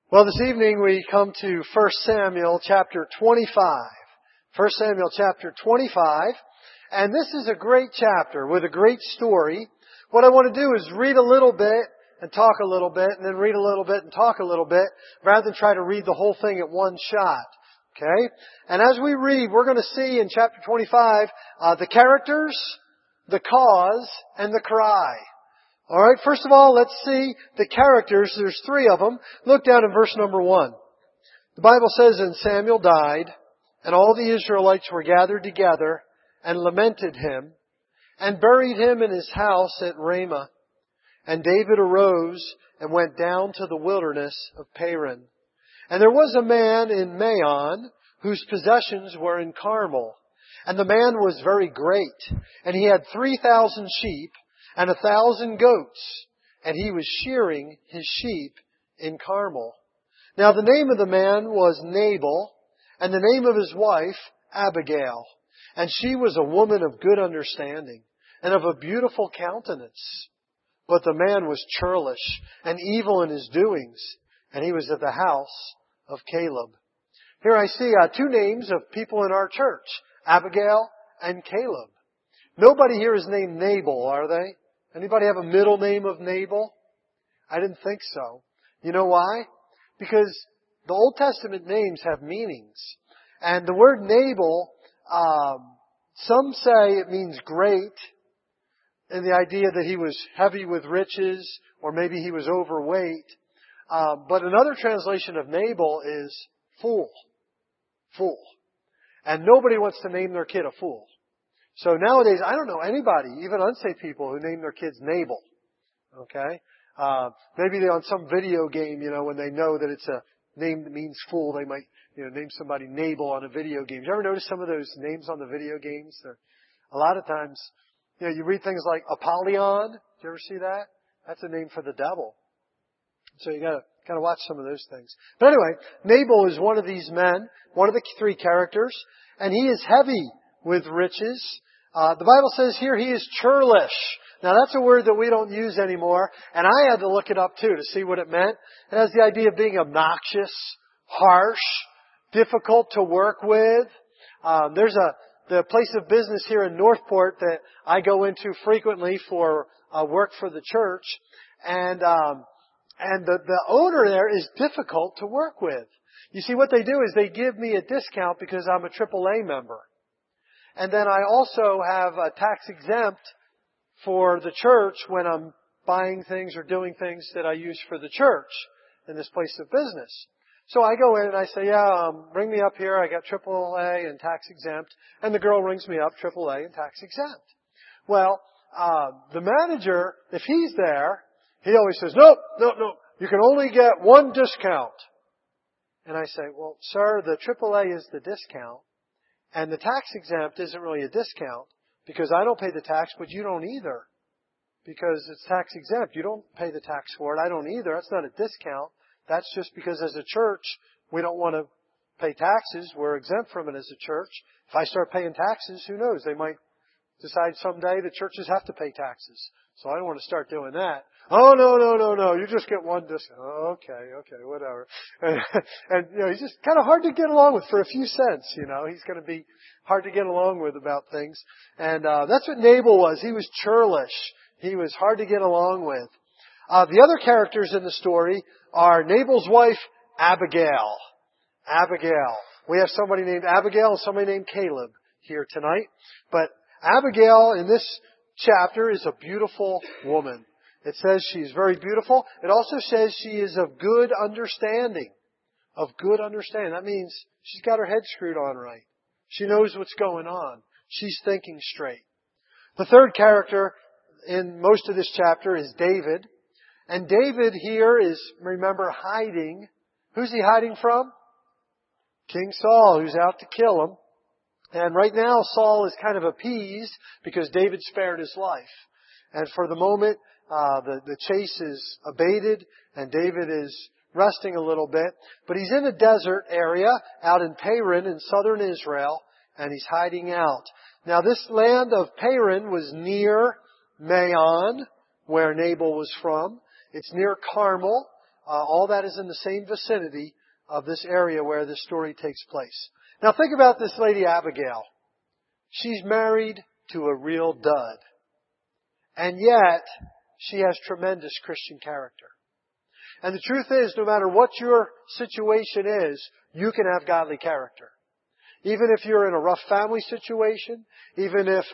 Well, this evening we come to 1 Samuel chapter 25. 1 Samuel chapter 25. And this is a great chapter with a great story. What I want to do is read a little bit and talk a little bit, and then read a little bit and talk a little bit, rather than try to read the whole thing at one shot. Okay? And as we read, we're going to see in chapter 25 the characters, the cause, and the cry. Alright, first of all, let's see the characters. There's three of them. Look down in verse number 1. The Bible says, "And Samuel died, and all the Israelites were gathered together, and lamented him, and buried him in his house at Ramah. And David arose, and went down to the wilderness of Paran. And there was a man in Maon, whose possessions were in Carmel. And the man was very great, and he had 3,000 sheep, and 1,000 goats, and he was shearing his sheep in Carmel. Now the name of the man was Nabal, and the name of his wife Abigail. And she was a woman of good understanding, and of a beautiful countenance. But the man was churlish, and evil in his doings, and he was at the house of Caleb." Here I see two names of people in our church, Abigail and Caleb. Nobody here is named Nabal, are they? Anybody have a middle name of Nabal? I didn't think so. You know why? Because the Old Testament names have meanings. And the word Nabal, some say it means great, and the idea that he was heavy with riches, or maybe he was overweight. But another translation of Nabal is fool. Fool. And nobody wants to name their kid a fool. So nowadays, I don't know anybody, even unsaved people, who name their kids Nabal. Okay? Maybe they're on some video game, when they know that it's a name that means fool, they might, name somebody Nabal on a video game. You ever notice some of those names on the video games? A lot of times, you read things like Apollyon. Did you ever see that? That's a name for the devil. So you gotta watch some of those things. But anyway, Nabal is one of these men, one of the three characters, and he is heavy with riches. The Bible says here he is churlish. Now that's a word that we don't use anymore, and I had to look it up too to see what it meant. It has the idea of being obnoxious, harsh, difficult to work with. There's the place of business here in Northport that I go into frequently for work for the church, and the owner there is difficult to work with. You see, what they do is they give me a discount because I'm a AAA member. And then I also have a tax exempt for the church when I'm buying things or doing things that I use for the church in this place of business. So I go in and I say, ring me up here. I got AAA and tax exempt. And the girl rings me up, AAA and tax exempt. Well, the manager, if he's there, he always says, no, you can only get one discount. And I say, well, sir, the AAA is the discount. And the tax exempt isn't really a discount because I don't pay the tax, but you don't either. Because it's tax exempt. You don't pay the tax for it. I don't either. That's not a discount. That's just because as a church, we don't want to pay taxes. We're exempt from it as a church. If I start paying taxes, who knows? They might decide someday that churches have to pay taxes. So I don't want to start doing that. Oh, no. You just get one discount. Okay, whatever. And he's just kind of hard to get along with for a few cents, He's going to be hard to get along with about things. And that's what Nabal was. He was churlish. He was hard to get along with. The other characters in the story are Nabal's wife, Abigail. Abigail. We have somebody named Abigail and somebody named Caleb here tonight. But Abigail in this chapter is a beautiful woman. It says she's very beautiful. It also says she is of good understanding. Of good understanding. That means she's got her head screwed on right. She knows what's going on. She's thinking straight. The third character in most of this chapter is David. And David here is, remember, hiding. Who's he hiding from? King Saul, who's out to kill him. And right now Saul is kind of appeased because David spared his life. And for the moment, the chase is abated and David is resting a little bit. But he's in a desert area out in Paran in southern Israel, and he's hiding out. Now this land of Paran was near Maon, where Nabal was from. It's near Carmel. all that is in the same vicinity of this area where this story takes place. Now think about this lady Abigail. She's married to a real dud. And yet, she has tremendous Christian character. And the truth is, no matter what your situation is, you can have godly character. Even if you're in a rough family situation, even if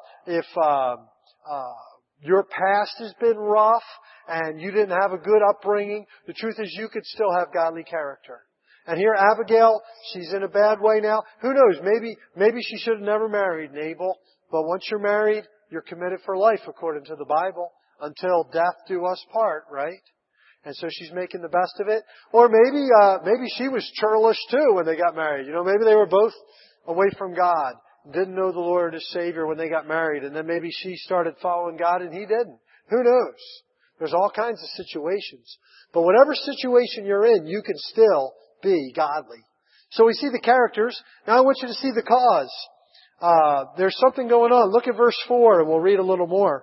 your past has been rough and you didn't have a good upbringing, the truth is you could still have godly character. And here Abigail, she's in a bad way now. Who knows? Maybe she should have never married Nabal. But once you're married, you're committed for life according to the Bible. Until death do us part, right? And so she's making the best of it. Or maybe she was churlish too when they got married. Maybe they were both away from God. Didn't know the Lord as Savior when they got married. And then maybe she started following God and he didn't. Who knows? There's all kinds of situations. But whatever situation you're in, you can still be godly. So we see the characters. Now I want you to see the cause. There's something going on. Look at verse 4 and we'll read a little more.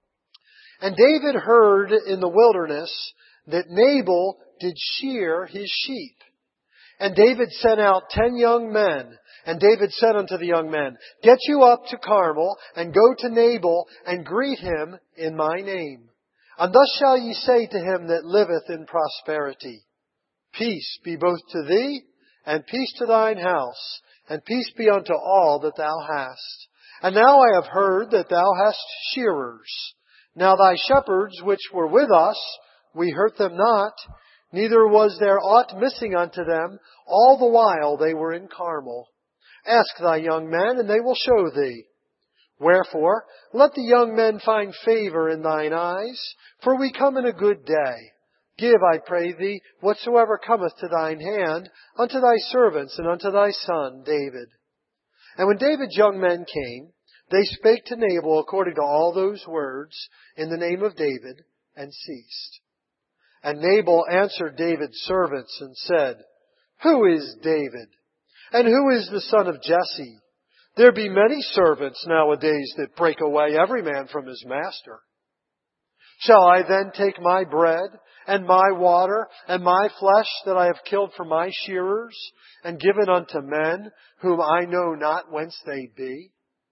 And David heard in the wilderness that Nabal did shear his sheep. And David sent out 10 young men. And David said unto the young men, Get you up to Carmel, and go to Nabal, and greet him in my name. And thus shall ye say to him that liveth in prosperity, Peace be both to thee, and peace to thine house, and peace be unto all that thou hast. And now I have heard that thou hast shearers. Now thy shepherds which were with us, we hurt them not, neither was there aught missing unto them, all the while they were in Carmel. Ask thy young men, and they will show thee. Wherefore, let the young men find favor in thine eyes, for we come in a good day. Give, I pray thee, whatsoever cometh to thine hand, unto thy servants and unto thy son David. And when David's young men came, they spake to Nabal according to all those words in the name of David, and ceased. And Nabal answered David's servants and said, Who is David? And who is the son of Jesse? There be many servants nowadays that break away every man from his master. Shall I then take my bread and my water and my flesh that I have killed for my shearers and given unto men whom I know not whence they be?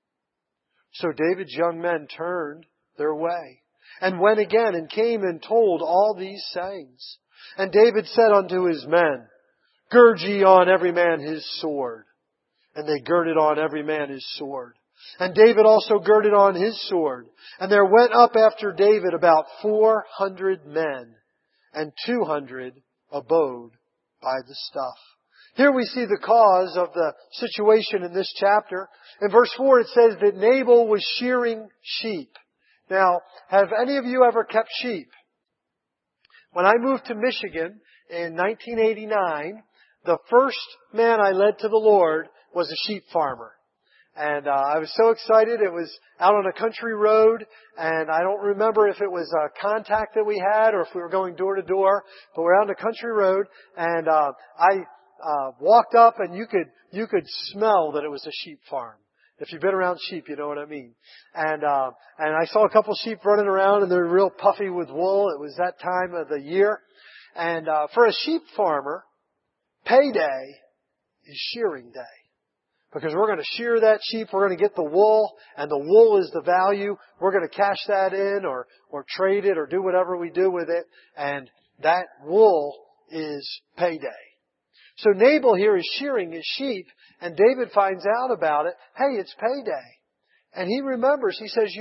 So David's young men turned their way and went again and came and told all these sayings. And David said unto his men, Gird ye on every man his sword. And they girded on every man his sword. And David also girded on his sword. And there went up after David about 400 men, and 200 abode by the stuff. Here we see the cause of the situation in this chapter. In verse 4 it says that Nabal was shearing sheep. Now, have any of you ever kept sheep? When I moved to Michigan in 1989, the first man I led to the Lord was a sheep farmer. And I was so excited. It was out on a country road, and I don't remember if it was a contact that we had or if we were going door to door, but we're out on a country road, and I walked up, and you could smell that it was a sheep farm. If you've been around sheep, you know what I mean. And I saw a couple sheep running around, and they're real puffy with wool. It was that time of the year. And for a sheep farmer, payday is shearing day. Because we're going to shear that sheep, we're going to get the wool, and the wool is the value. We're going to cash that in or trade it or do whatever we do with it. And that wool is payday. So Nabal here is shearing his sheep, and David finds out about it. Hey, it's payday. And he remembers, he says,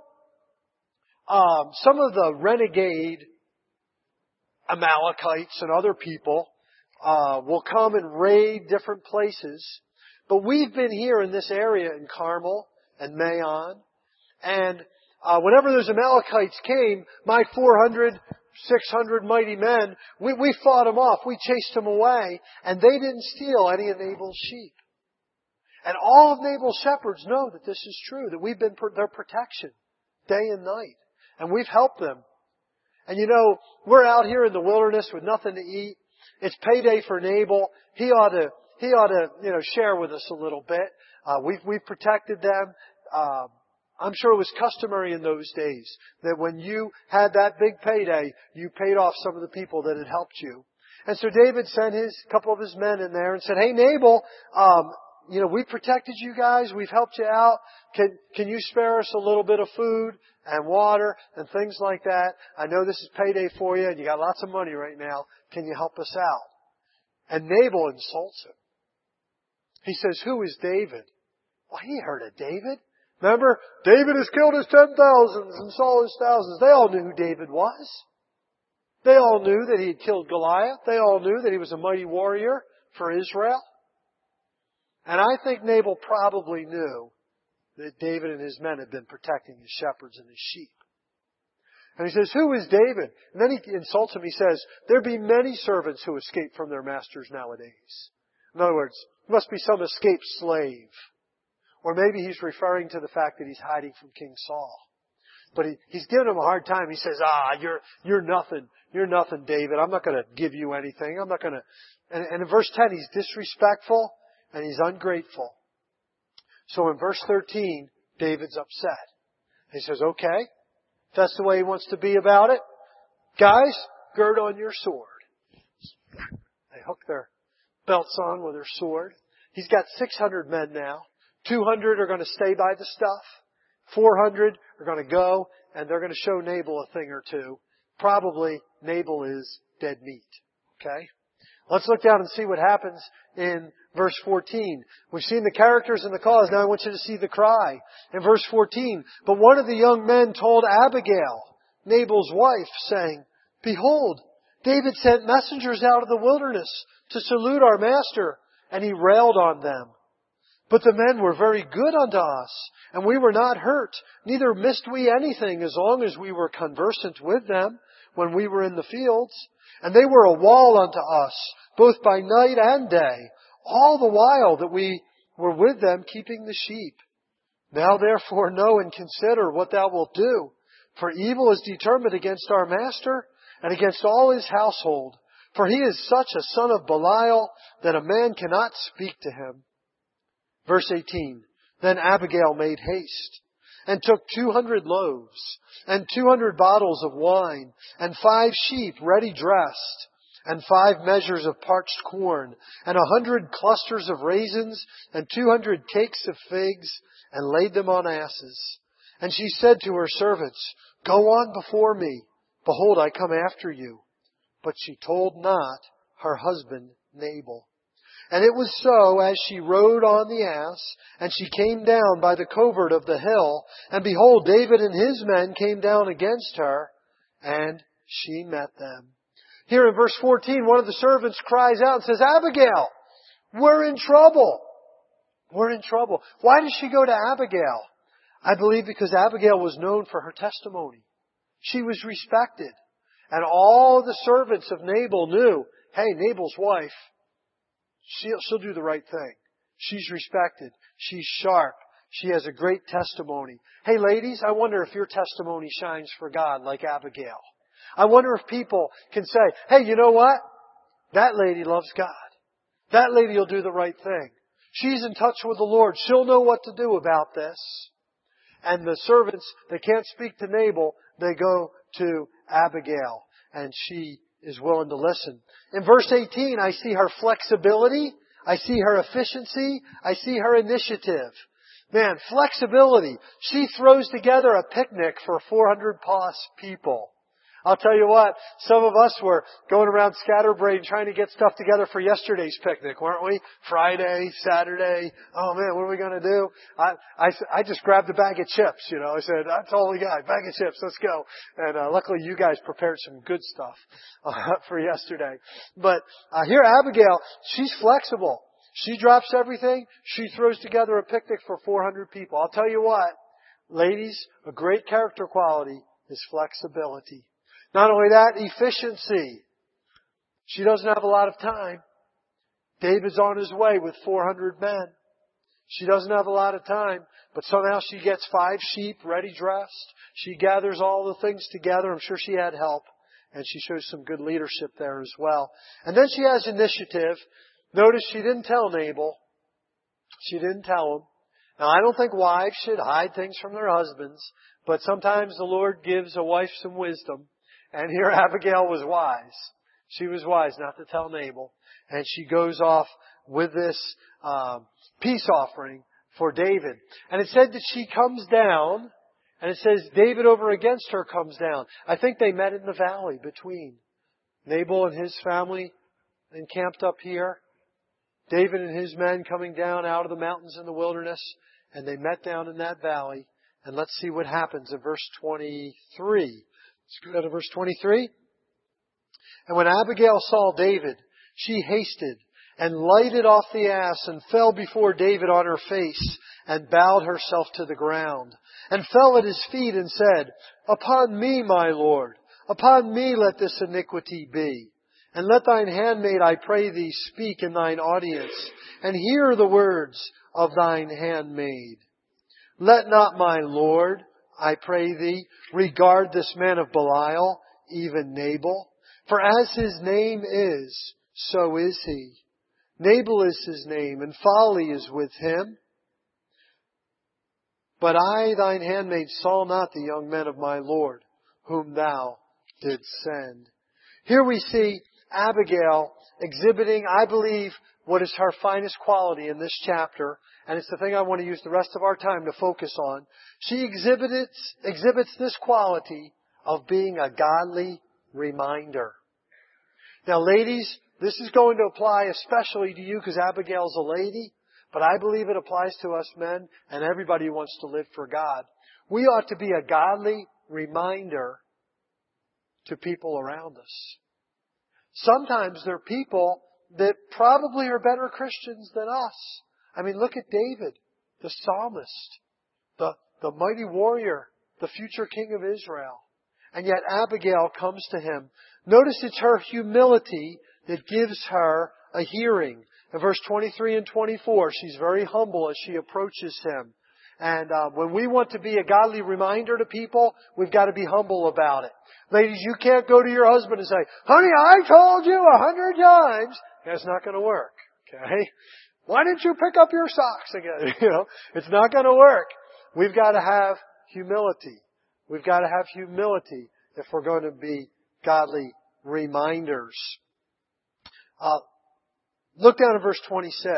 some of the renegade Amalekites and other people will come and raid different places. But we've been here in this area in Carmel and Maon. And whenever those Amalekites came, my 400, 600 mighty men, we fought them off. We chased them away. And they didn't steal any of Nabal's sheep. And all of Nabal's shepherds know that this is true, that we've been their protection day and night. And we've helped them. And we're out here in the wilderness with nothing to eat. It's payday for Nabal. He ought to, share with us a little bit. We've protected them. I'm sure it was customary in those days that when you had that big payday, you paid off some of the people that had helped you. And so David sent a couple of his men in there and said, "Hey, Nabal, we protected you guys. We've helped you out. Can you spare us a little bit of food and water and things like that? I know this is payday for you and you got lots of money right now. Can you help us out?" And Nabal insults him. He says, "Who is David?" Well, he heard of David. Remember, David has killed his 10,000s and Saul his thousands. They all knew who David was. They all knew that he had killed Goliath. They all knew that he was a mighty warrior for Israel. And I think Nabal probably knew that David and his men had been protecting his shepherds and his sheep. And he says, "Who is David?" And then he insults him. He says, "There be many servants who escape from their masters nowadays." In other words, it must be some escaped slave. Or maybe he's referring to the fact that he's hiding from King Saul. But he's giving him a hard time. He says, you're nothing. You're nothing, David. I'm not going to give you anything. I'm not going to. And in verse 10, he's disrespectful and he's ungrateful. So in verse 13, David's upset. He says, "Okay, if that's the way he wants to be about it, guys, gird on your sword." They hook their belts on with their sword. He's got 600 men now. 200 are going to stay by the stuff. 400 are going to go, and they're going to show Nabal a thing or two. Probably Nabal is dead meat. Okay? Let's look down and see what happens in verse 14. We've seen the characters and the cause. Now I want you to see the cry. In verse 14, "But one of the young men told Abigail, Nabal's wife, saying, 'Behold, David sent messengers out of the wilderness to salute our master, and he railed on them. But the men were very good unto us, and we were not hurt, neither missed we anything as long as we were conversant with them when we were in the fields. And they were a wall unto us, both by night and day, all the while that we were with them keeping the sheep. Now therefore know and consider what thou wilt do, for evil is determined against our master and against all his household. For he is such a son of Belial that a man cannot speak to him.'" Verse 18, "Then Abigail made haste, and took 200 loaves, and 200 bottles of wine, and 5 sheep ready dressed, and 5 measures of parched corn, and 100 clusters of raisins, and 200 cakes of figs, and laid them on asses. And she said to her servants, 'Go on before me. Behold, I come after you.' But she told not her husband Nabal. And it was so, as she rode on the ass, and she came down by the covert of the hill, and behold, David and his men came down against her, and she met them." Here in verse 14, one of the servants cries out and says, "Abigail, we're in trouble. We're in trouble." Why did she go to Abigail? I believe because Abigail was known for her testimony. She was respected. And all the servants of Nabal knew, hey, Nabal's wife, she'll do the right thing. She's respected. She's sharp. She has a great testimony. Hey, ladies, I wonder if your testimony shines for God like Abigail. I wonder if people can say, hey, you know what? That lady loves God. That lady will do the right thing. She's in touch with the Lord. She'll know what to do about this. And the servants, they can't speak to Nabal. They go to Abigail. And she is willing to listen. In verse 18, I see her flexibility. I see her efficiency. I see her initiative. Man, flexibility. She throws together a picnic for 400 plus people. I'll tell you what, some of us were going around scatterbrained trying to get stuff together for yesterday's picnic, weren't we? Friday, Saturday. Oh man, what are we going to do? I just grabbed a bag of chips, I said, that's all we got, bag of chips, let's go. And luckily you guys prepared some good stuff for yesterday. But here Abigail, she's flexible. She drops everything. She throws together a picnic for 400 people. I'll tell you what, ladies, a great character quality is flexibility. Not only that, efficiency. She doesn't have a lot of time. David's on his way with 400 men. She doesn't have a lot of time, but somehow she gets 5 sheep ready dressed. She gathers all the things together. I'm sure she had help, and she shows some good leadership there as well. And then she has initiative. Notice she didn't tell Nabal. She didn't tell him. Now, I don't think wives should hide things from their husbands, but sometimes the Lord gives a wife some wisdom. And here Abigail was wise. She was wise not to tell Nabal. And she goes off with this peace offering for David. And it said that she comes down, and it says David over against her comes down. I think they met in the valley between Nabal and his family encamped up here. David and his men coming down out of the mountains in the wilderness, and they met down in that valley. And let's see what happens in verse 23. Let's go to verse 23. And when Abigail saw David, she hasted and lighted off the ass and fell before David on her face and bowed herself to the ground and fell at his feet and said, Upon me, my Lord, upon me let this iniquity be. And let thine handmaid, I pray thee, speak in thine audience, and hear the words of thine handmaid. Let not my Lord, I pray thee, regard this man of Belial, even Nabal. For as his name is, so is he. Nabal is his name, and folly is with him. But I, thine handmaid, saw not the young men of my Lord, whom thou didst send. Here we see Abigail exhibiting, I believe, what is her finest quality in this chapter, and it's the thing I want to use the rest of our time to focus on. She exhibits this quality of being a godly reminder. Now, ladies, this is going to apply especially to you because Abigail's a lady, but I believe it applies to us men and everybody who wants to live for God. We ought to be a godly reminder to people around us. Sometimes there are people that probably are better Christians than us. I mean, look at David, the psalmist, the mighty warrior, the future king of Israel. And yet Abigail comes to him. Notice it's her humility that gives her a hearing. In verse 23 and 24, she's very humble as she approaches him. And when we want to be a godly reminder to people, we've got to be humble about it. Ladies, you can't go to your husband and say, honey, I told you 100 times. That's not going to work. Okay? Why didn't you pick up your socks again? It's not going to work. We've got to have humility. We've got to have humility if we're going to be godly reminders. Look down at verse 26.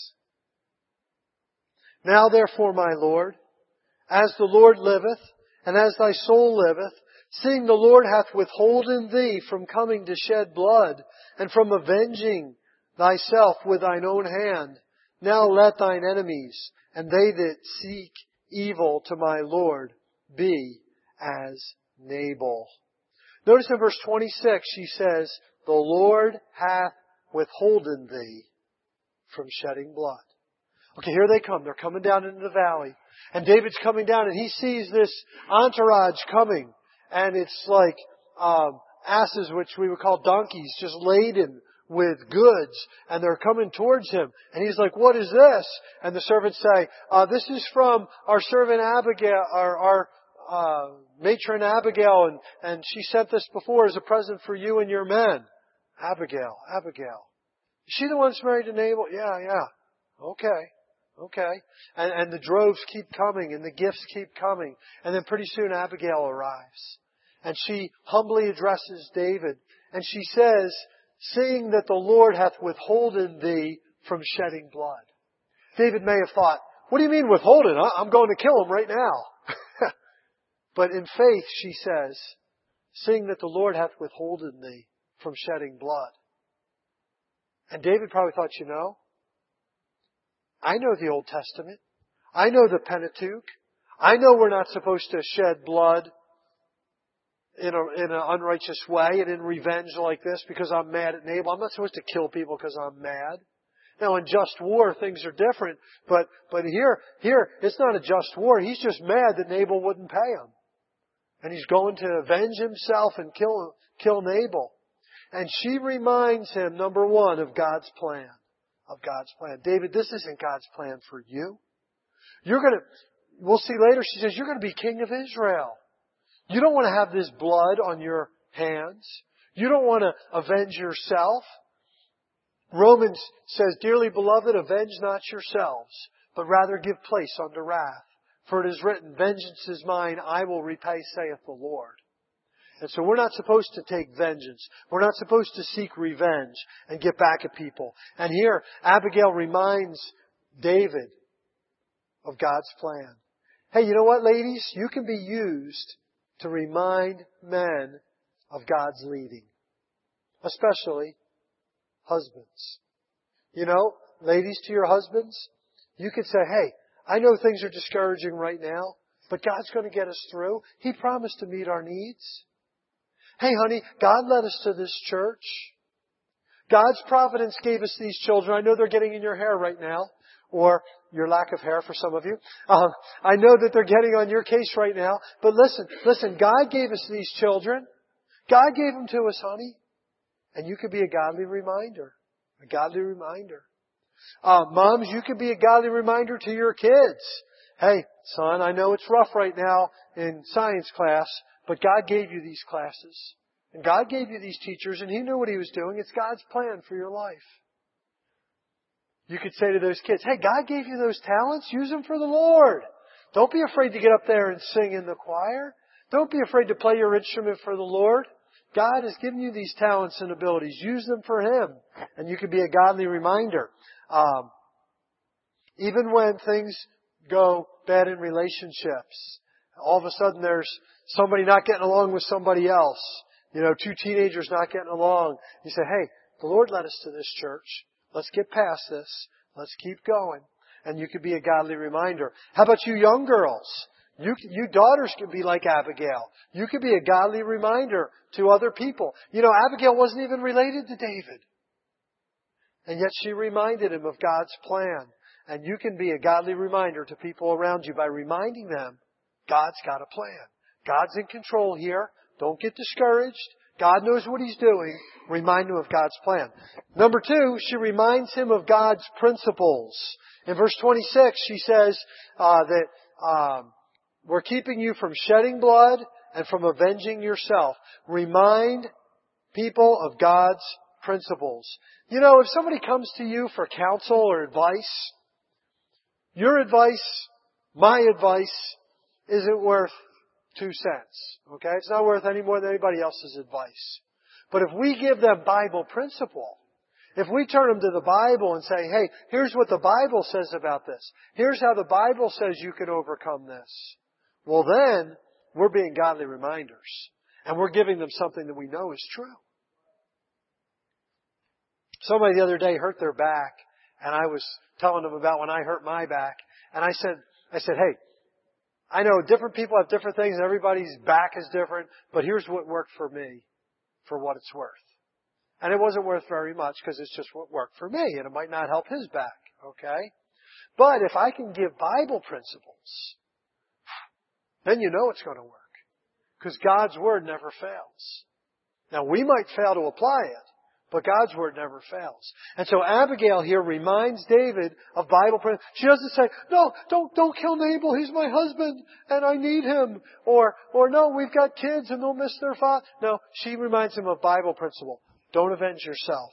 Now therefore, my Lord, as the Lord liveth, and as thy soul liveth, seeing the Lord hath withholden thee from coming to shed blood, and from avenging thyself with thine own hand, now let thine enemies, and they that seek evil to my Lord, be as Nabal. Notice in verse 26 she says, the Lord hath withholden thee from shedding blood. Okay, here they come. They're coming down into the valley. And David's coming down and he sees this entourage coming. And it's like asses, which we would call donkeys, just laden with goods. And they're coming towards him. And he's like, what is this? And the servants say, this is from our servant Abigail, our matron Abigail. And she sent this before as a present for you and your men. Abigail. Is she the one that's married to Nabal? Yeah. Okay. And the droves keep coming and the gifts keep coming. And then pretty soon Abigail arrives. And she humbly addresses David. And she says, seeing that the Lord hath withholden thee from shedding blood. David may have thought, what do you mean withholden? I'm going to kill him right now. But in faith she says, seeing that the Lord hath withholden thee from shedding blood. And David probably thought, I know the Old Testament. I know the Pentateuch. I know we're not supposed to shed blood in an unrighteous way and in revenge like this because I'm mad at Nabal. I'm not supposed to kill people because I'm mad. Now in just war things are different, but here it's not a just war. He's just mad that Nabal wouldn't pay him. And he's going to avenge himself and kill Nabal. And she reminds him, number one, of God's plan. David, this isn't God's plan for you. We'll see later, she says, you're going to be king of Israel. You don't want to have this blood on your hands. You don't want to avenge yourself. Romans says, dearly beloved, avenge not yourselves, but rather give place unto wrath. For it is written, vengeance is mine, I will repay, saith the Lord. And so we're not supposed to take vengeance. We're not supposed to seek revenge and get back at people. And here, Abigail reminds David of God's plan. Hey, you know what, ladies? You can be used to remind men of God's leading. Especially husbands. You know, ladies, to your husbands, you could say, hey, I know things are discouraging right now, but God's going to get us through. He promised to meet our needs. Hey, honey, God led us to this church. God's providence gave us these children. I know they're getting in your hair right now, or your lack of hair for some of you. I know that they're getting on your case right now. But listen, God gave us these children. God gave them to us, honey. And you could be a godly reminder. A godly reminder. Moms, you could be a godly reminder to your kids. Hey, son, I know it's rough right now in science class, but God gave you these classes. And God gave you these teachers, and He knew what He was doing. It's God's plan for your life. You could say to those kids, hey, God gave you those talents. Use them for the Lord. Don't be afraid to get up there and sing in the choir. Don't be afraid to play your instrument for the Lord. God has given you these talents and abilities. Use them for Him. And you can be a godly reminder. Even when things go bad in relationships, all of a sudden there's somebody not getting along with somebody else. You know, two teenagers not getting along. You say, hey, the Lord led us to this church. Let's get past this. Let's keep going. And you could be a godly reminder. How about you young girls? You daughters can be like Abigail. You could be a godly reminder to other people. You know, Abigail wasn't even related to David. And yet she reminded him of God's plan. And you can be a godly reminder to people around you by reminding them God's got a plan. God's in control here. Don't get discouraged. God knows what He's doing. Remind him of God's plan. Number 2, she reminds him of God's principles. In verse 26, she says that we're keeping you from shedding blood and from avenging yourself. Remind people of God's principles. You know, if somebody comes to you for counsel or advice, your advice, my advice, isn't worth 2 cents. Okay? It's not worth any more than anybody else's advice. But if we give them Bible principle, if we turn them to the Bible and say, hey, here's what the Bible says about this. Here's how the Bible says you can overcome this. Well then, we're being godly reminders. And we're giving them something that we know is true. Somebody the other day hurt their back, and I was telling them about when I hurt my back. And I said, hey, I know different people have different things, and everybody's back is different, but here's what worked for me, for what it's worth. And it wasn't worth very much because it's just what worked for me, and it might not help his back, okay? But if I can give Bible principles, then you know it's going to work. Because God's Word never fails. Now, we might fail to apply it, but God's Word never fails. And so Abigail here reminds David of Bible principles. She doesn't say, no, don't kill Nabal, he's my husband, and I need him. Or no, we've got kids and they'll miss their father. No, she reminds him of Bible principle. Don't avenge yourself.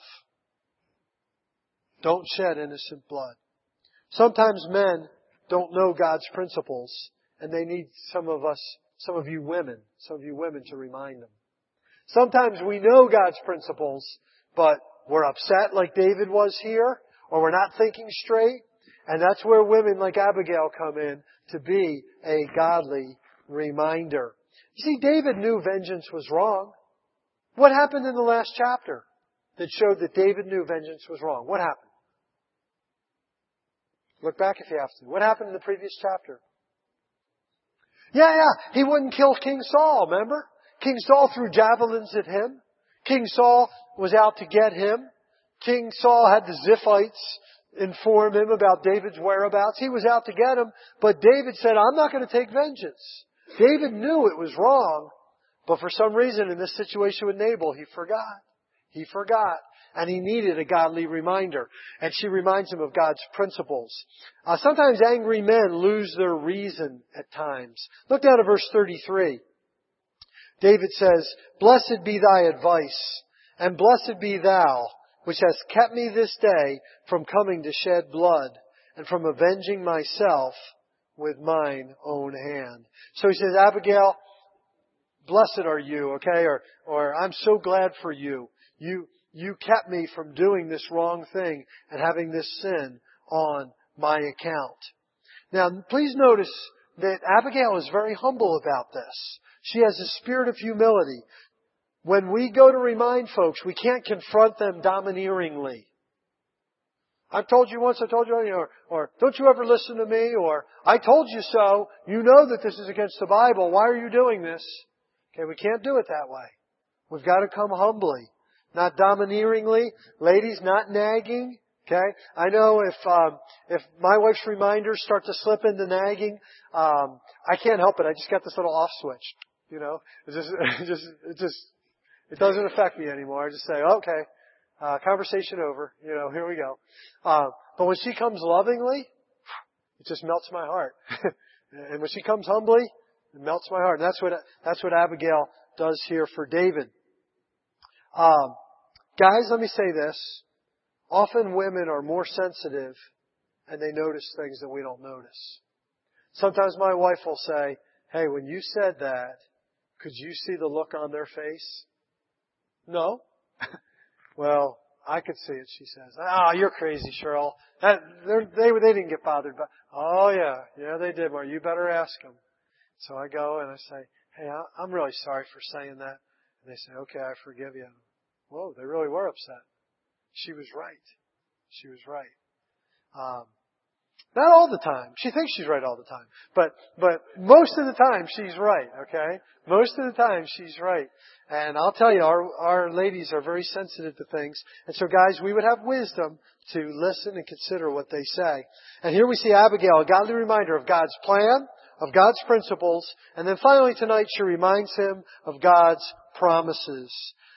Don't shed innocent blood. Sometimes men don't know God's principles, and they need some of you women to remind them. Sometimes we know God's principles, but we're upset like David was here, or we're not thinking straight. And that's where women like Abigail come in to be a godly reminder. You see, David knew vengeance was wrong. What happened in the last chapter that showed that David knew vengeance was wrong? What happened? Look back if you have to. What happened in the previous chapter? Yeah, he wouldn't kill King Saul, remember? King Saul threw javelins at him. King Saul was out to get him. King Saul had the Ziphites inform him about David's whereabouts. He was out to get him, but David said, I'm not going to take vengeance. David knew it was wrong, but for some reason in this situation with Nabal, he forgot. He forgot. And he needed a godly reminder. And she reminds him of God's principles. Sometimes angry men lose their reason at times. Look down at verse 33. David says, Blessed be thy advice, and blessed be thou, which hast kept me this day from coming to shed blood. and from avenging myself with mine own hand. So he says, Abigail, blessed are you, okay? Or I'm so glad for you. You kept me from doing this wrong thing and having this sin on my account. Now, please notice that Abigail is very humble about this. She has a spirit of humility. When we go to remind folks, we can't confront them domineeringly. I've told you once, I told you, or don't you ever listen to me, or I told you so. You know that this is against the Bible. Why are you doing this? Okay, we can't do it that way. We've got to come humbly, not domineeringly. Ladies, not nagging. Okay, I know if my wife's reminders start to slip into nagging, I can't help it. I just got this little off switch. You know, it doesn't affect me anymore. I just say, okay, conversation over. You know, here we go. But when she comes lovingly, it just melts my heart. And when she comes humbly, it melts my heart. And that's what Abigail does here for David. Guys, let me say this. Often women are more sensitive and they notice things that we don't notice. Sometimes my wife will say, hey, when you said that, could you see the look on their face? No. Well, I could see it, she says. Ah, you're crazy, Cheryl. They didn't get bothered by. Oh yeah, they did. Well, you better ask them. So I go and I say, hey, I'm really sorry for saying that. And they say, okay, I forgive you. Whoa, they really were upset. She was right. She was right. Not all the time. She thinks she's right all the time. But most of the time she's right, okay? Most of the time she's right. And I'll tell you, our ladies are very sensitive to things. And so guys, we would have wisdom to listen and consider what they say. And here we see Abigail, a godly reminder of God's plan, of God's principles. And then finally tonight she reminds him of God's promises.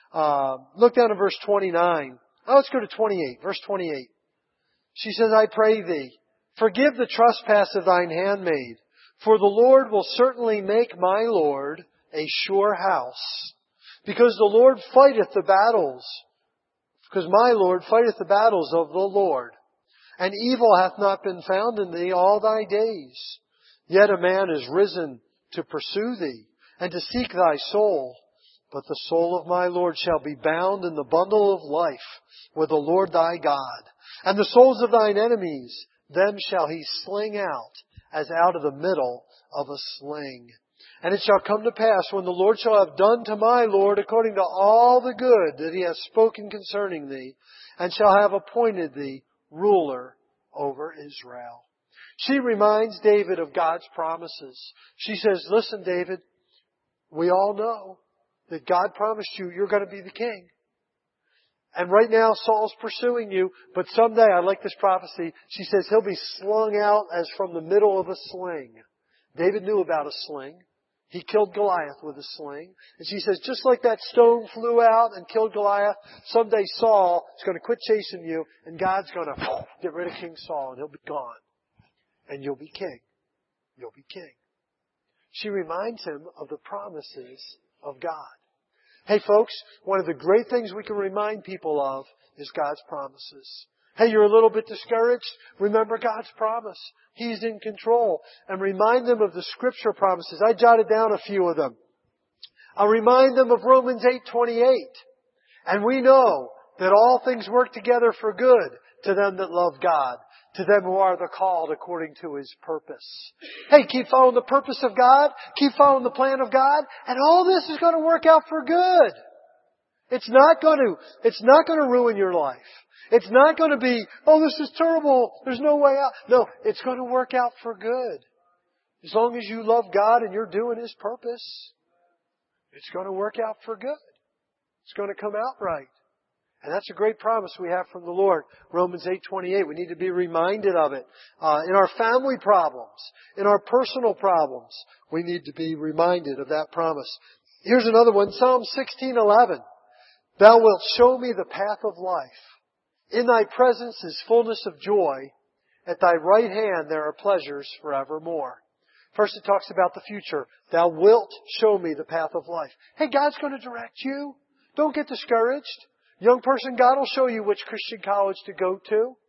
Look down at verse 29. Oh, let's go to 28. Verse 28. She says, I pray thee, forgive the trespass of thine handmaid, for the Lord will certainly make my Lord a sure house. Because the Lord fighteth the battles. Because my Lord fighteth the battles of the Lord. And evil hath not been found in thee all thy days. Yet a man is risen to pursue thee, and to seek thy soul. But the soul of my Lord shall be bound in the bundle of life with the Lord thy God. And the souls of thine enemies, them shall he sling out as out of the middle of a sling. And it shall come to pass when the Lord shall have done to my Lord according to all the good that he hath spoken concerning thee, and shall have appointed thee ruler over Israel. She reminds David of God's promises. She says, listen, David, we all know that God promised you you're going to be the king. And right now Saul's pursuing you, but someday, I like this prophecy, she says he'll be slung out as from the middle of a sling. David knew about a sling. He killed Goliath with a sling. And she says, just like that stone flew out and killed Goliath, someday Saul is going to quit chasing you and God's going to get rid of King Saul and he'll be gone. And you'll be king. You'll be king. She reminds him of the promises of God. Hey folks, one of the great things we can remind people of is God's promises. Hey, you're a little bit discouraged? Remember God's promise. He's in control. And remind them of the Scripture promises. I jotted down a few of them. I'll remind them of Romans 8:28. And we know that all things work together for good to them that love God, to them who are the called according to His purpose. Hey, keep following the purpose of God. Keep following the plan of God. And all this is going to work out for good. It's not going to ruin your life. It's not going to be, oh, this is terrible. There's no way out. No, it's going to work out for good. As long as you love God and you're doing His purpose, it's going to work out for good. It's going to come out right. And that's a great promise we have from the Lord. Romans 8:28. We need to be reminded of it. In our family problems, in our personal problems, we need to be reminded of that promise. Here's another one. Psalm 16:11. Thou wilt show me the path of life. In thy presence is fullness of joy. At thy right hand there are pleasures forevermore. First it talks about the future. Thou wilt show me the path of life. Hey, God's going to direct you. Don't get discouraged. Young person, God will show you which Christian college to go to.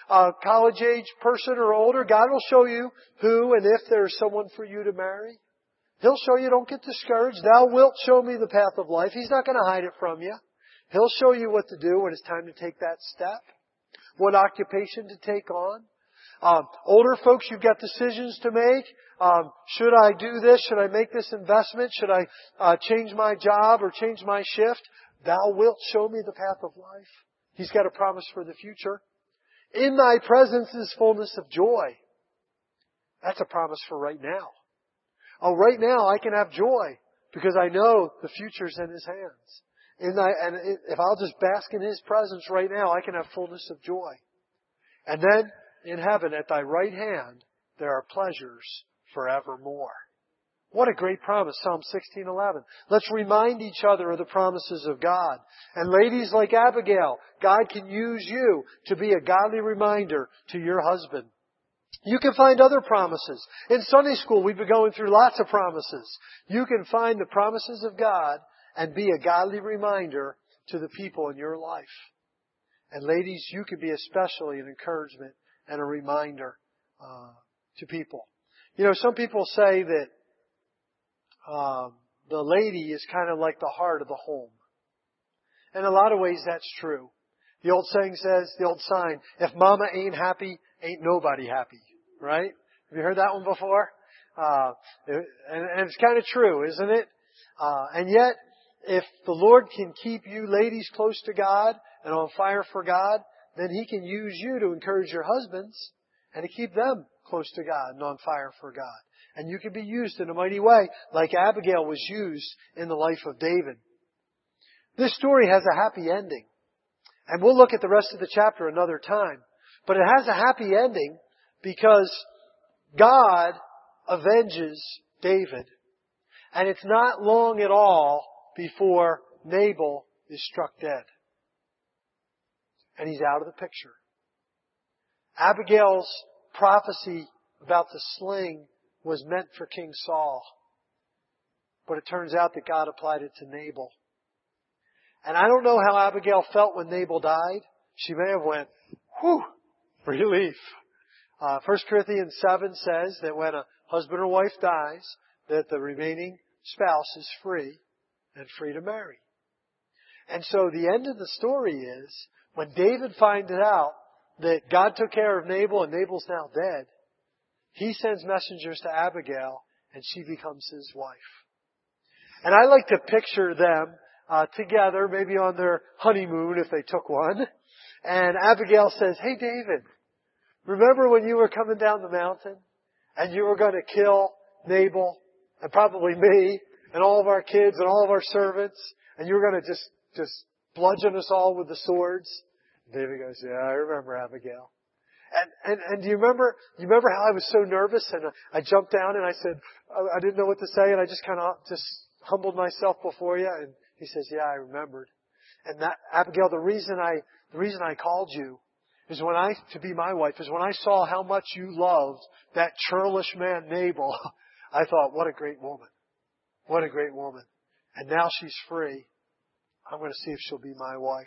a college age person or older, God will show you who and if there is someone for you to marry. He'll show you, don't get discouraged. Thou wilt show me the path of life. He's not going to hide it from you. He'll show you what to do when it's time to take that step. What occupation to take on. Older folks, you've got decisions to make. Should I do this? Should I make this investment? Should I change my job or change my shift? Thou wilt show me the path of life. He's got a promise for the future. In thy presence is fullness of joy. That's a promise for right now. Oh, right now I can have joy because I know the future's in His hands. If I'll just bask in His presence right now, I can have fullness of joy. And then in heaven at thy right hand, there are pleasures forevermore. What a great promise, Psalm 16:11. Let's remind each other of the promises of God. And ladies like Abigail, God can use you to be a godly reminder to your husband. You can find other promises. In Sunday school, we've been going through lots of promises. You can find the promises of God and be a godly reminder to the people in your life. And ladies, you can be especially an encouragement and a reminder to people. You know, some people say that the lady is kind of like the heart of the home. In a lot of ways, that's true. The old saying says, the old sign, if mama ain't happy, ain't nobody happy. Right? Have you heard that one before? And it's kind of true, isn't it? And yet, if the Lord can keep you ladies close to God and on fire for God, then He can use you to encourage your husbands and to keep them close to God and on fire for God. And you can be used in a mighty way like Abigail was used in the life of David. This story has a happy ending. And we'll look at the rest of the chapter another time. But it has a happy ending because God avenges David. And it's not long at all before Nabal is struck dead. And he's out of the picture. Abigail's prophecy about the sling was meant for King Saul. But it turns out that God applied it to Nabal. And I don't know how Abigail felt when Nabal died. She may have went, whew, relief. 1 Corinthians 7 says that when a husband or wife dies, that the remaining spouse is free and free to marry. And so the end of the story is, when David finds out that God took care of Nabal and Nabal's now dead, he sends messengers to Abigail and she becomes his wife. And I like to picture them together, maybe on their honeymoon if they took one. And Abigail says, hey David, remember when you were coming down the mountain and you were going to kill Nabal and probably me and all of our kids and all of our servants and you were going to just bludgeon us all with the swords? David goes, yeah, I remember Abigail. And do you remember how I was so nervous and I jumped down and I said, I didn't know what to say and I just kind of just humbled myself before you? And he says, yeah, I remembered. And that, Abigail, the reason I called you is to be my wife, is when I saw how much you loved that churlish man Nabal, I thought, what a great woman. What a great woman. And now she's free. I'm going to see if she'll be my wife.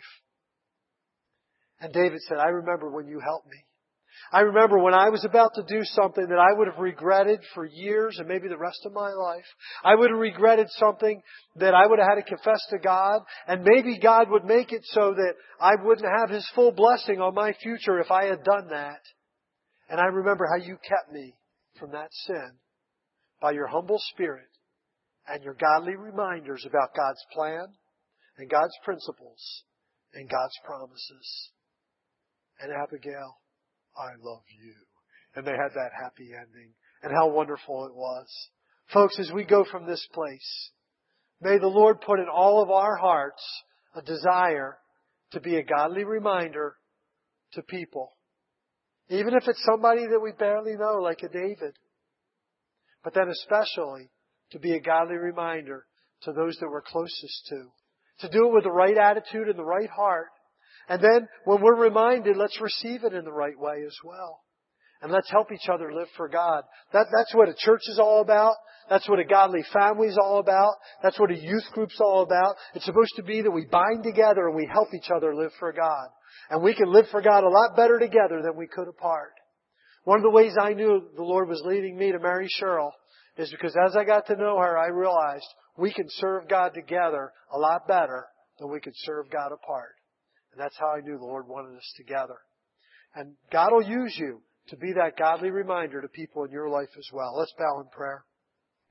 And David said, I remember when you helped me. I remember when I was about to do something that I would have regretted for years and maybe the rest of my life. I would have regretted something that I would have had to confess to God. And maybe God would make it so that I wouldn't have His full blessing on my future if I had done that. And I remember how you kept me from that sin by your humble spirit and your godly reminders about God's plan and God's principles and God's promises. And Abigail, I love you. And they had that happy ending. And how wonderful it was. Folks, as we go from this place, may the Lord put in all of our hearts a desire to be a godly reminder to people. Even if it's somebody that we barely know, like a David. But then especially to be a godly reminder to those that we're closest to. To do it with the right attitude and the right heart. And then when we're reminded, let's receive it in the right way as well. And let's help each other live for God. That's what a church is all about. That's what a godly family is all about. That's what a youth group's all about. It's supposed to be that we bind together and we help each other live for God. And we can live for God a lot better together than we could apart. One of the ways I knew the Lord was leading me to marry Cheryl is because as I got to know her, I realized we can serve God together a lot better than we could serve God apart. And that's how I knew the Lord wanted us together. And God will use you to be that godly reminder to people in your life as well. Let's bow in prayer.